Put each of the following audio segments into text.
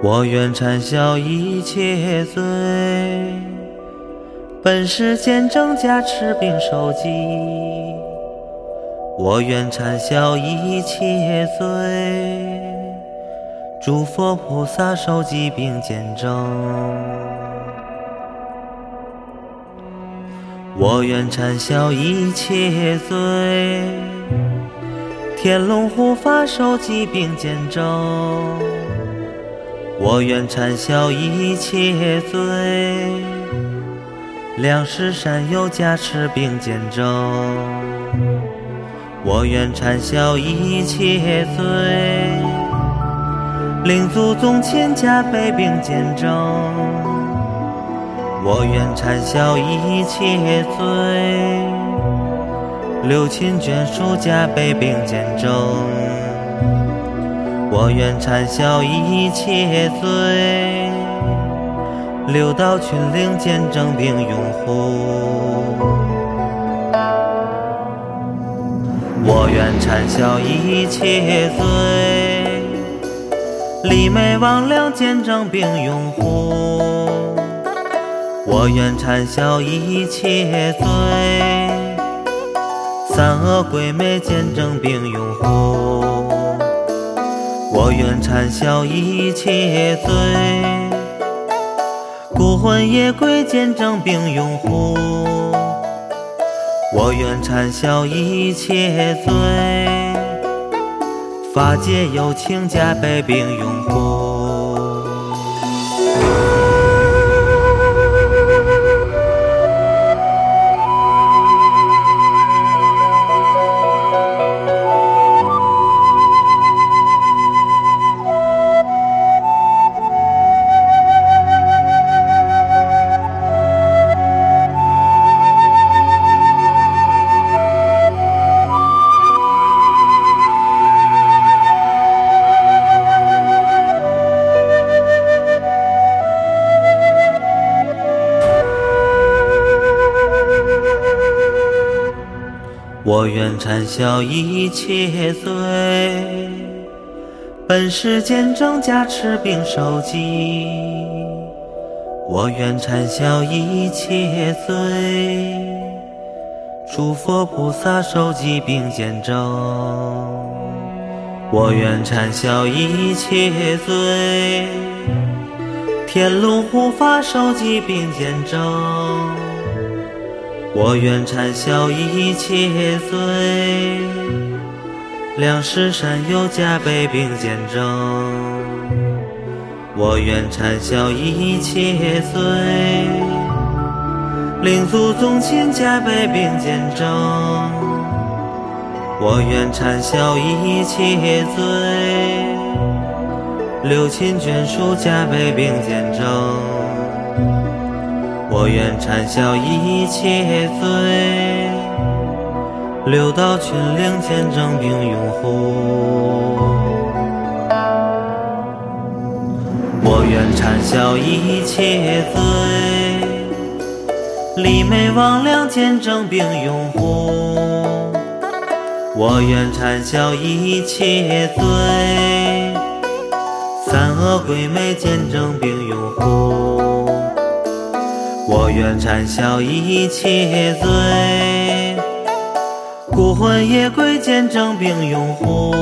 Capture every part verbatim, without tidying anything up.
我愿铲销一切罪，本是见证加持并受记。我愿铲销一切罪，诸佛菩萨受记并见证。我愿铲销一切罪，天龙护法受记并见证。我愿铲销一切罪，两世善友加持并见证。我愿铲销一切罪，令祖宗亲加倍并见证。我愿铲销一切罪，六亲眷属加倍并见证。我愿铲销一切罪，六道群灵见证并拥护。我愿铲销一切罪，魑魅魍魉见证并拥护。我愿铲销一切罪，三恶鬼魅见证并拥护。我愿铲销一切罪，孤魂野鬼见证并拥护。我愿铲销一切罪，法界有情加倍并拥护。我愿铲销一切罪，本是见证加持并受记。我愿铲销一切罪，诸佛菩萨受记并见证。我愿铲销一切罪，天龙护法受记并见证。我愿铲销一切罪，两世善友加倍并见证。我愿铲销一切罪，令祖宗亲加倍并见证。我愿铲销一切罪，六亲眷属加倍并见证。我愿铲销一切罪，六道群灵见证并拥护。我愿铲销一切罪，魑魅魍魉见证并拥护。我愿铲销一切罪，三恶鬼魅见证并拥护。我愿铲销一切罪，孤魂野鬼见证并拥护。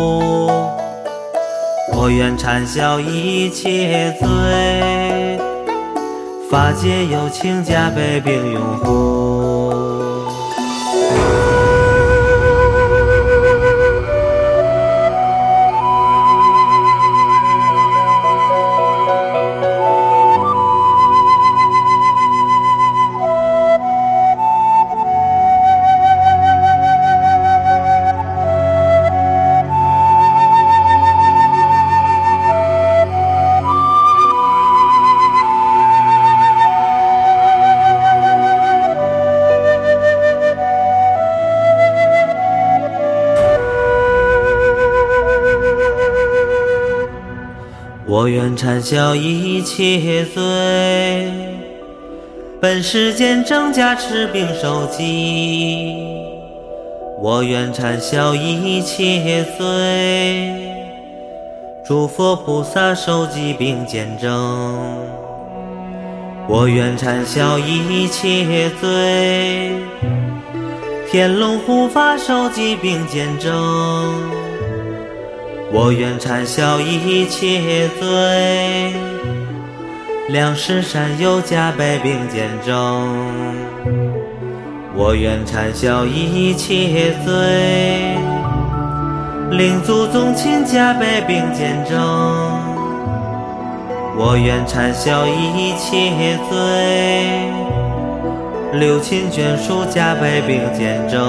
我愿铲销一切罪，法界有情加倍并拥护。我愿铲销一切罪，本是见证加持并受记。我愿铲销一切罪， 诸佛菩萨受记并见证，我愿忏消一切罪。天龙护法受记并见证，我愿忏消一切罪。两世善友加倍并见证，我愿忏消一切罪。令祖宗亲加倍并见证，我愿忏消一切罪。六亲眷属加倍并见证，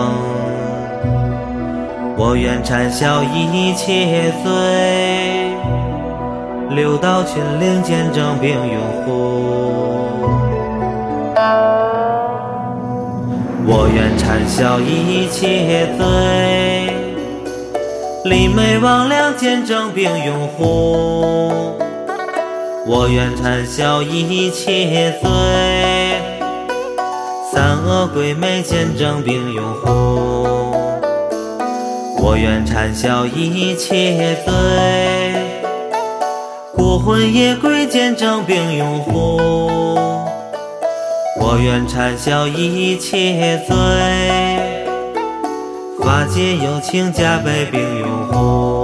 我愿忏消一切罪。六道群灵见证并拥护，我愿忏消一切罪。魑魅魍魉见证并拥护，我愿忏消一切罪。三恶鬼魅见证并拥护，我愿忏消一切罪。孤魂野鬼见证并拥护，我愿忏消一切罪。法界有情加倍并拥护。